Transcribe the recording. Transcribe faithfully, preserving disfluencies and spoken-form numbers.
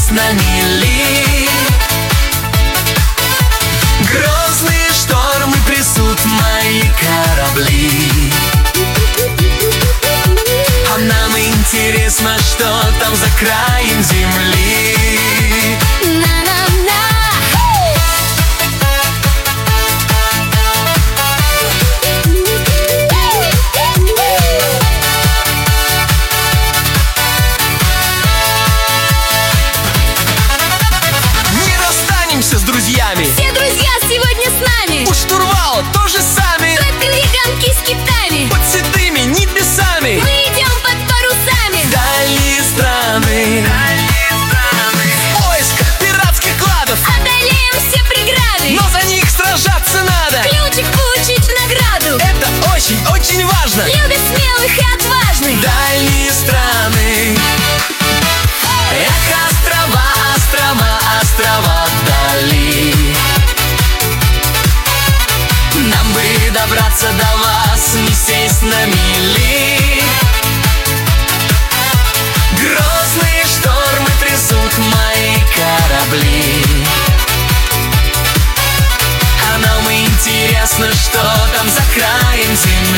на мели. Грозные штормы трясут мои корабли. А нам интересно, что там за краем земли. На-на-на. Не расстанемся с друзьями. Все друзья сегодня с нами. У штурвала тоже сами. Плыли гонки с китами. Под седыми небесами. Мы идем под парусами. Дальние страны. В поисках пиратских кладов. Одолеем все преграды. Но за них сражаться надо. Ключик получить в награду. Это очень-очень важно. Любят смелых и отважных. Дальние страны. Эх, острова, острова, острова вдали. Нам бы добраться до вас, не сесть на мели. Грозные штормы трясут мои корабли. А нам интересно, что там за краем земли.